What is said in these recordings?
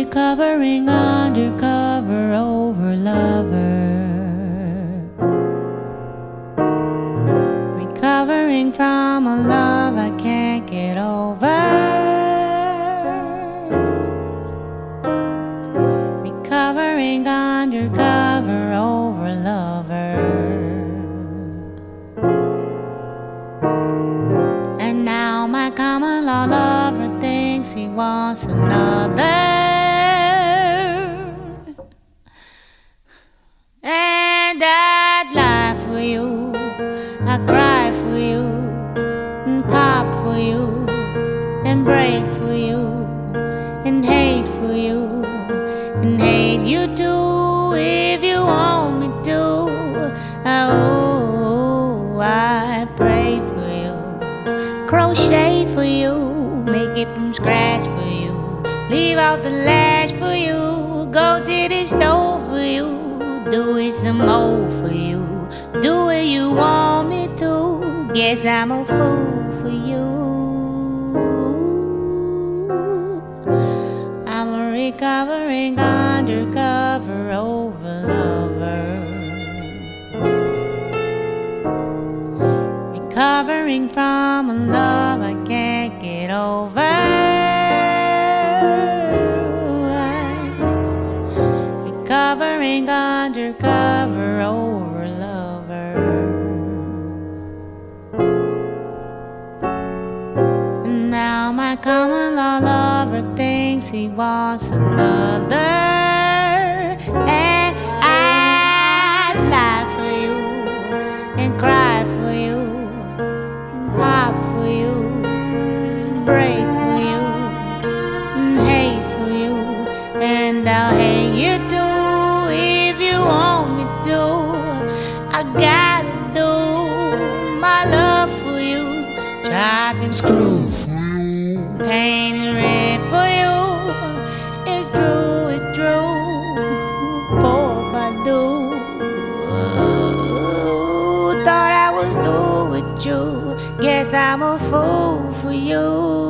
recovering undercover over lover, recovering from a love I can't get over, recovering undercover over lover. And now my common law lover thinks he wants another. And I'd lie for you, I cry for you, and pop for you, and break for you, and hate for you, and hate you too if you want me to. Oh, I pray for you, crochet for you, make it from scratch for you, leave out the lash for you, go to the stove for you, do it some more for you, do it you want me to. Guess I'm a fool for you. I'm a recovering undercover over lover, recovering from a love I can't get over, recovering undercover over lover. And now my common law lover thinks he wants another. And I'd lie for you, and cry for you, and pop for you, break for you, and hate for you, and I'll hate you too if you want me to. I gotta do my love for you, chop and screw for you, paint and red for you. It's true, it's true. Poor Badu, thought I was through with you. Guess I'm a fool for you.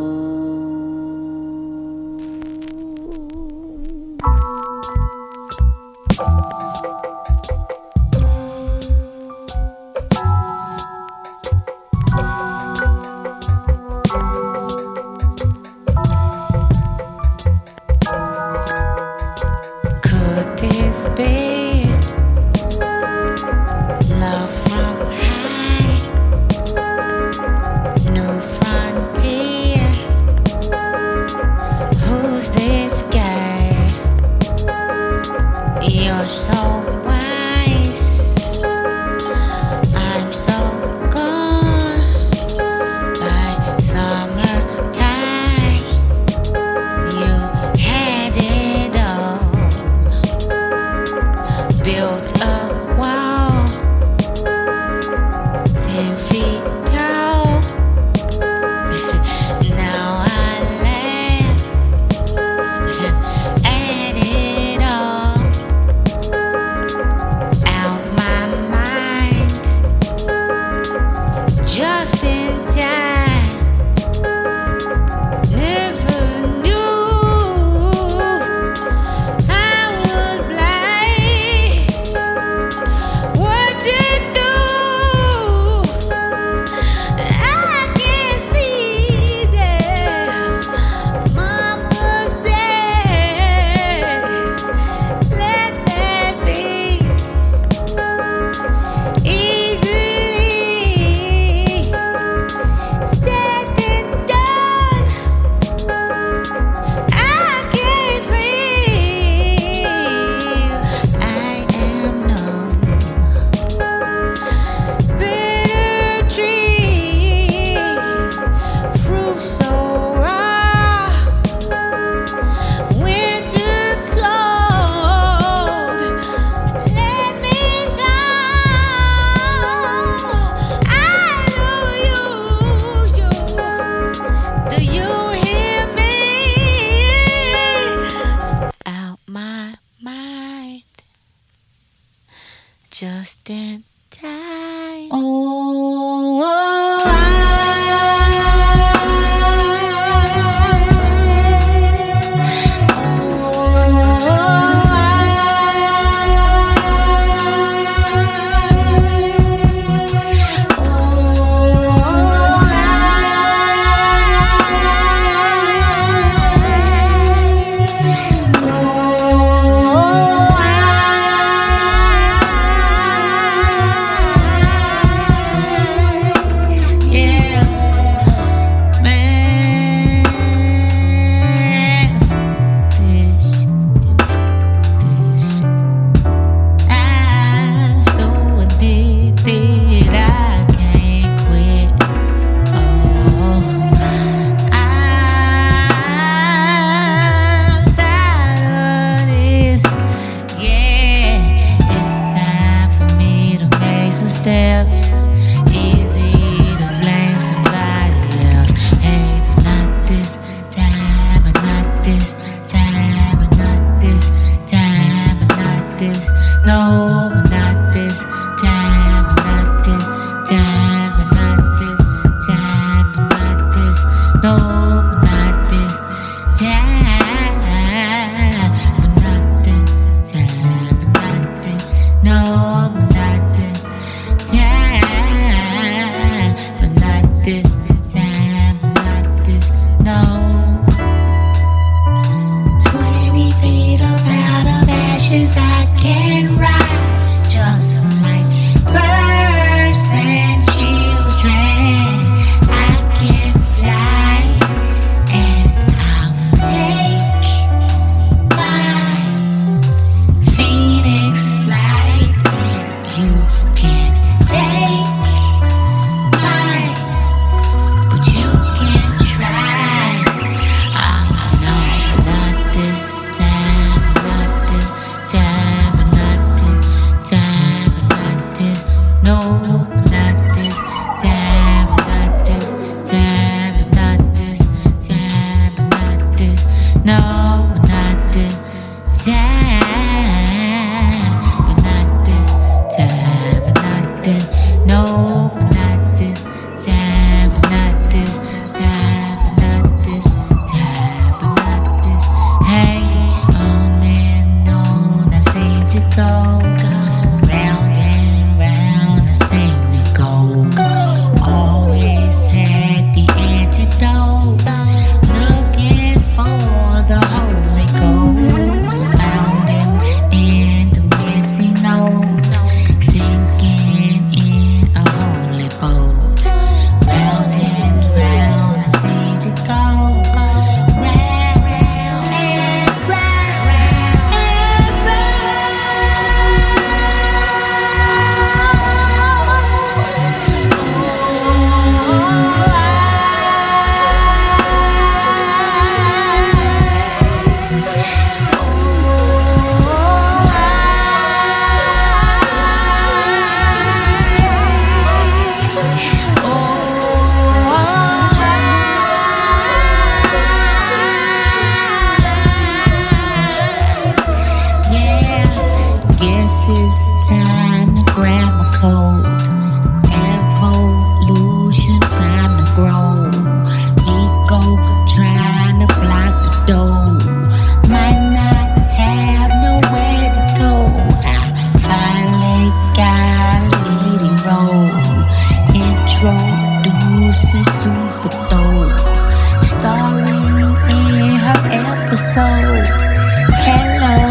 Could this be love from high, new frontier? Who's this guy? You're so wise, I'm so gone. By summertime, you had it all, built a wall 10 feet tall. Now I laugh at it all, out my mind, just in time. Never knew I would blind what to do. I can see that Mama said, let that be easily said than done. I can't feel, I am numb. Bitter tree, fruit so raw, winter cold. Let me know I know you. Do you hear me? Out my mind, just in time. Oh, I episode. Hello.